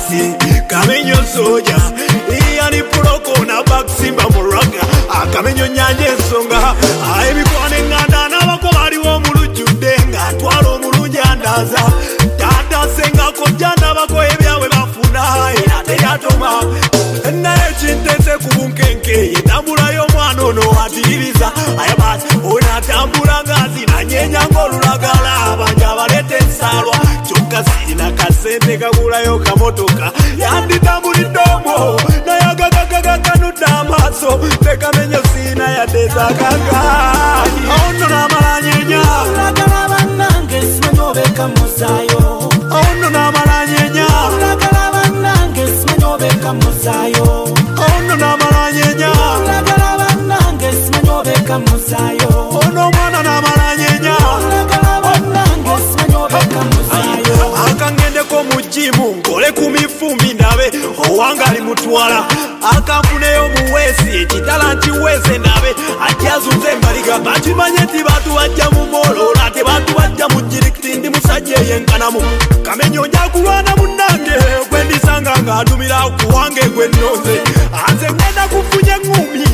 Basi Kamenyo soja Yani puloko na baksimba muraga Kamenyo nyanje ensonga Emikwane nganda nabako baliwo mulujjudde nga twalo mulungi andaza Tata senga kojjana bako ebyawe bafuna era teyatoma naye kinteze ku bunkenke yetambula y'omwana ono atiriza ayabasi onatambula ng'azinanyenya ng'olulagala abanja balete ensalwa kyokka sirina kasente kagulayo kamotoka yanditambulidde omwo naye agagagaganudde amaaso tekamenyo sirina yateeza kagaani ono n'amalanyenya olagala bannange simanyi obeeka musaayo ono n'amalanyenya olagala bannange simanyi obeeka musaayo ono n'amalanyenya olagala bannange simanyi obeeka musaayo ono omwana n'amalanyenya olagala bannange simanyi obeeka musaayo akangendeko mu jimu nkole ku mifumbi ndabe owange ali mutwala akanfuneyo muweesi ekitala nkiweese ndabe atyazunze embaliga bakimanye nti bantu bajja mu molola ate bantu bajja mu jirikiti ndi musajja eyenkanamu Kamenyo nja kulwana munnange gwendisanga ng'adumira ku wange gwe nnonze anze ngenda kufunya eŋŋumi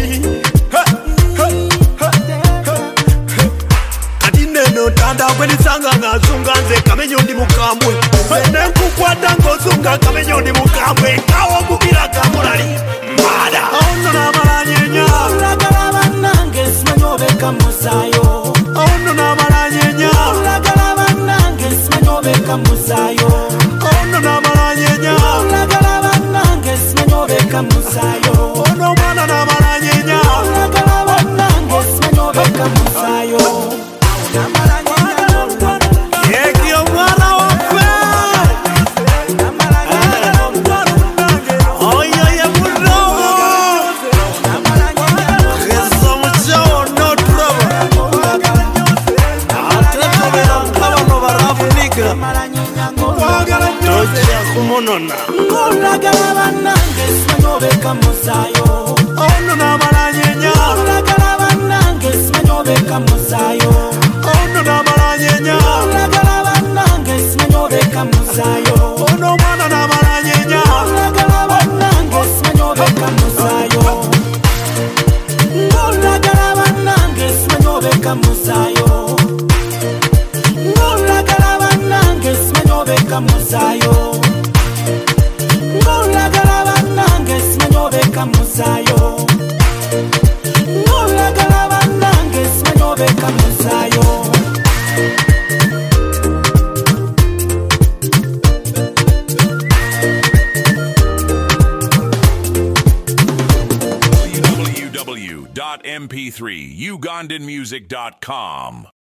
kati neno tanda gwendisanga ng'azunga nze Kamenyo ndi mukambwe nenkukwata ng'ozunga Kamenyo ndi mukambwe kawo kugira kamulali mada ono n'amalanyenya olagala bannange simanyi obeeka musaayo ono n'amalanyenya olagala bannange simanyi obeeka musaayo ono n'amalanyenya olagala bannange simanyi obeeka musaayo ono omwana n'amalanyenya olagala bannange simanyi obeeka musaayo yeki omwana waffe oyo ye mulowo geza mukyawo notulobo ate tobera nkabano barafunika tojja kumunona olagala bannange simanyi obeeka musaayo ono n'amalanyenya olagala bannange simanyi obeeka musaayo ono n'amalanyenya olagala bannange simanyi obeeka musaayo ono omwana n'amalanyenya olagala bannange simanyi obeeka musaayo olagala bannange simanyi obeeka musaayo olagala bannange simanyi obeeka musaayo olagala bannange simanyi obeeka musaayo olagala bannange simanyi obeeka musaayo www.mp3ugandanmusic.com